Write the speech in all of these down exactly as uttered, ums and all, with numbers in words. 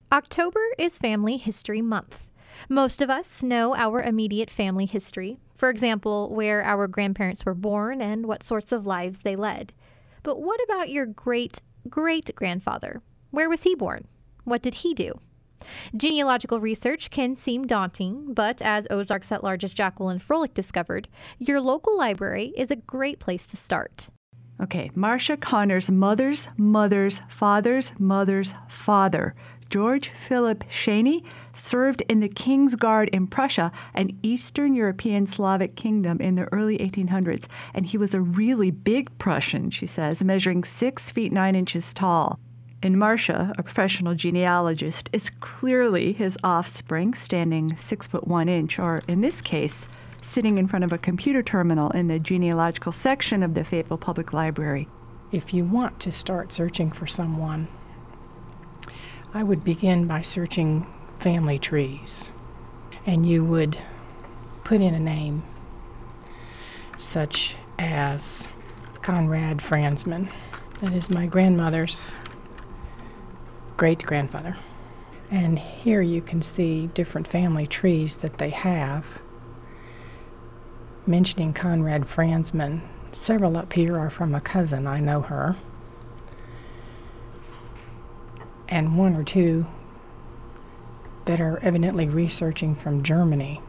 October is Family History Month. Most of us know our immediate family history, for example, where our grandparents were born and what sorts of lives they led. But what about your great-great-grandfather? Where was he born? What did he do? Genealogical research can seem daunting, but as Ozarks at Large's Jacqueline Froelich discovered, your local library is a great place to start. Okay, Marcia Connor's mother's mother's father's mother's father, George Philip Cheney, served in the King's Guard in Prussia, an Eastern European Slavic kingdom in the early eighteen hundreds. And he was a really big Prussian, she says, measuring six feet nine inches tall. And Marcia, a professional genealogist, is clearly his offspring, standing six foot one inch, or in this case, sitting in front of a computer terminal in the genealogical section of the Fayetteville Public Library. If you want to start searching for someone, I would begin by searching family trees, and you would put in a name such as Conrad Franzman. That is my grandmother's great-grandfather. And here you can see different family trees that they have. Mentioning Conrad Franzman, several up here are from a cousin. I know her. And one or two that are evidently researching from Germany,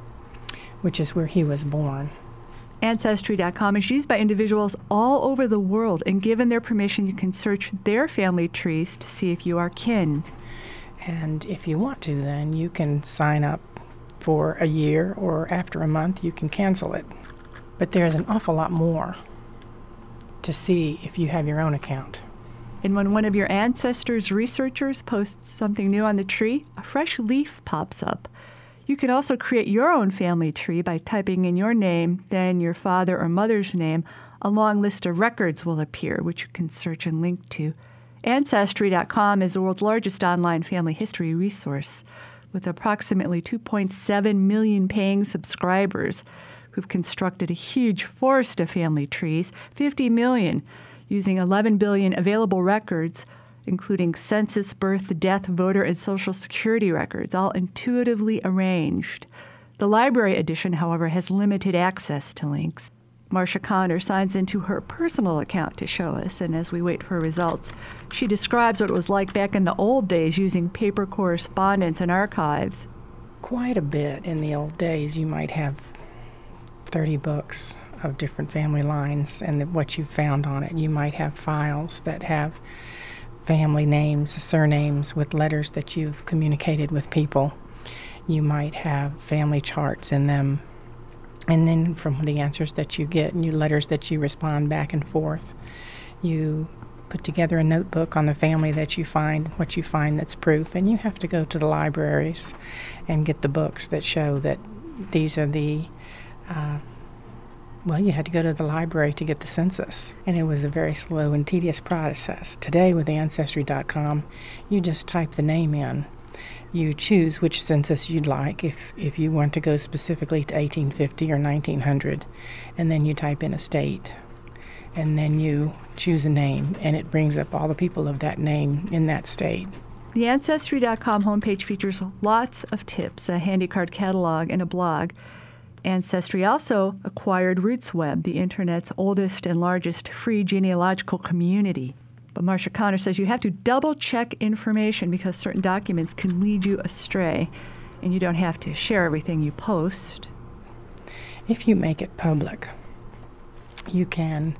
which is where he was born. Ancestry dot com is used by individuals all over the world, and given their permission, you can search their family trees to see if you are kin. And if you want to, then you can sign up for a year, or after a month, you can cancel it. But there's an awful lot more to see if you have your own account. And when one of your ancestors' researchers posts something new on the tree, a fresh leaf pops up. You can also create your own family tree by typing in your name, then your father or mother's name. A long list of records will appear, which you can search and link to. Ancestry dot com is the world's largest online family history resource, with approximately two point seven million paying subscribers who've constructed a huge forest of family trees, fifty million using eleven billion available records, including census, birth, death, voter, and Social Security records, all intuitively arranged. The library edition, however, has limited access to links. Marcia Connor signs into her personal account to show us, and as we wait for results, she describes what it was like back in the old days using paper correspondence and archives. Quite a bit. In the old days, you might have thirty books of different family lines and what you found on it. You might have files that have family names, surnames with letters that you've communicated with people. You might have family charts in them. And then from the answers that you get and your letters that you respond back and forth, you put together a notebook on the family that you find, what you find that's proof. And you have to go to the libraries and get the books that show that these are the uh, Well, you had to go to the library to get the census, and it was a very slow and tedious process. Today, with Ancestry dot com, you just type the name in. You choose which census you'd like, if, if you want to go specifically to eighteen fifty or nineteen hundred, and then you type in a state, and then you choose a name, and it brings up all the people of that name in that state. The Ancestry dot com homepage features lots of tips, a handy card catalog, and a blog. Ancestry also acquired RootsWeb, the Internet's oldest and largest free genealogical community. But Marcia Connor says you have to double-check information because certain documents can lead you astray, and you don't have to share everything you post. If you make it public, you can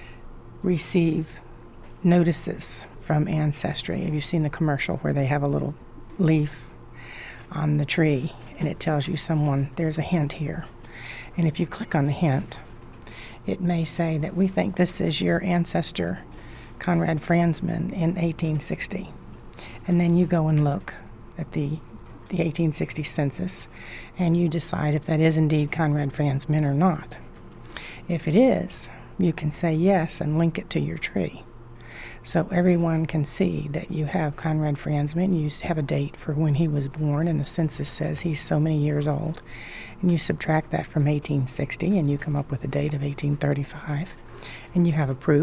receive notices from Ancestry. Have you seen the commercial where they have a little leaf on the tree, and it tells you someone, there's a hint here. And if you click on the hint, it may say that we think this is your ancestor, Conrad Franzman, in eighteen sixty. And then you go and look at the, the eighteen sixty census, and you decide if that is indeed Conrad Franzman or not. If it is, you can say yes and link it to your tree. So everyone can see that you have Conrad Franzman, you have a date for when he was born, and the census says he's so many years old. And you subtract that from eighteen sixty, and you come up with a date of eighteen thirty-five. And you have a proof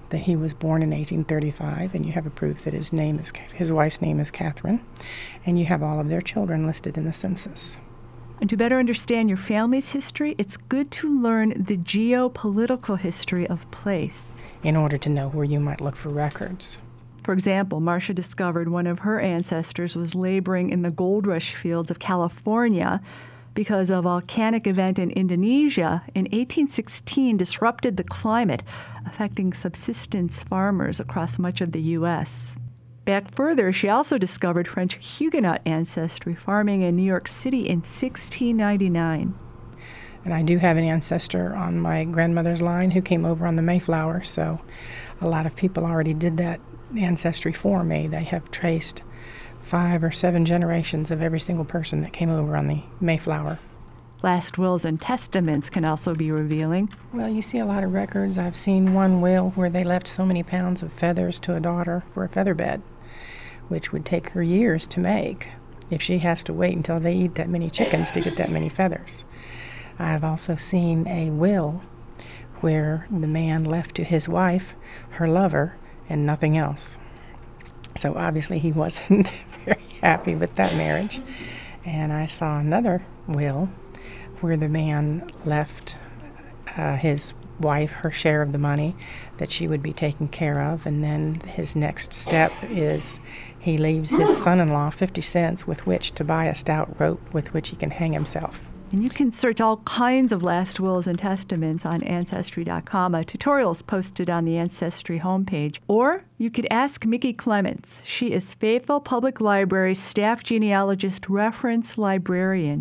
that he was born in eighteen thirty-five, and you have a proof that his name is his wife's name is Catherine, and you have all of their children listed in the census. And to better understand your family's history, it's good to learn the geopolitical history of place in order to know where you might look for records. For example, Marcia discovered one of her ancestors was laboring in the gold rush fields of California because a volcanic event in Indonesia in eighteen sixteen disrupted the climate, affecting subsistence farmers across much of the U S Back further, she also discovered French Huguenot ancestry farming in New York City in sixteen ninety-nine. And I do have an ancestor on my grandmother's line who came over on the Mayflower, so a lot of people already did that ancestry for me. They have traced five or seven generations of every single person that came over on the Mayflower. Last wills and testaments can also be revealing. Well, you see a lot of records. I've seen one will where they left so many pounds of feathers to a daughter for a feather bed, which would take her years to make if she has to wait until they eat that many chickens to get that many feathers. I've also seen a will where the man left to his wife, her lover, and nothing else. So obviously he wasn't very happy with that marriage. And I saw another will where the man left uh, his wife her share of the money that she would be taken care of, and then his next step is he leaves his son-in-law fifty cents with which to buy a stout rope with which he can hang himself. And you can search all kinds of last wills and testaments on Ancestry dot com. A tutorial is posted on the Ancestry homepage. Or you could ask Mickey Clements. She is Fayetteville Public Library's staff genealogist reference librarian.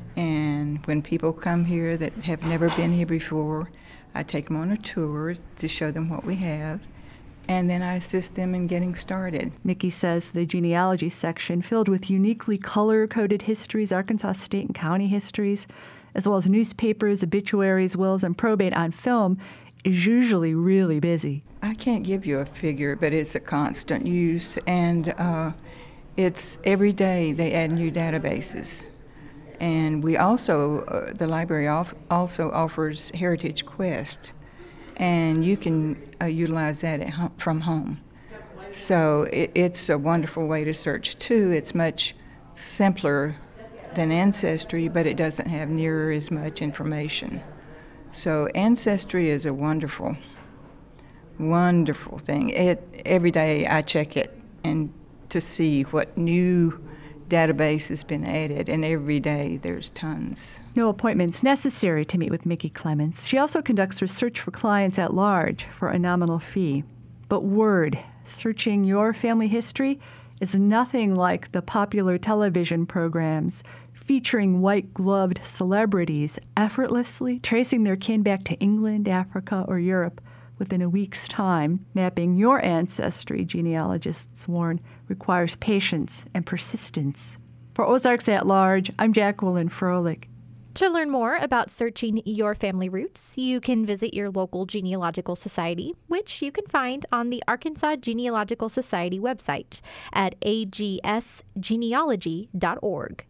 And when people come here that have never been here before, I take them on a tour to show them what we have, and then I assist them in getting started. Mickey says the genealogy section, filled with uniquely color-coded histories, Arkansas state and county histories, as well as newspapers, obituaries, wills, and probate on film, is usually really busy. I can't give you a figure, but it's a constant use, and uh, it's every day they add new databases. And we also, uh, the library off- also offers Heritage Quest, and you can uh, utilize that at home, from home. So it, it's a wonderful way to search, too. It's much simpler than Ancestry, but it doesn't have near as much information. So Ancestry is a wonderful, wonderful thing. It, every day I check it and to see what new database has been added, and every day there's tons. No appointments necessary to meet with Mickey Clements. She also conducts research for clients at large for a nominal fee. But word, searching your family history, is nothing like the popular television programs featuring white-gloved celebrities effortlessly tracing their kin back to England, Africa, or Europe within a week's time. Mapping your ancestry, genealogists warn, requires patience and persistence. For Ozarks at Large, I'm Jacqueline Froelich. To learn more about searching your family roots, you can visit your local genealogical society, which you can find on the Arkansas Genealogical Society website at a g s genealogy dot org.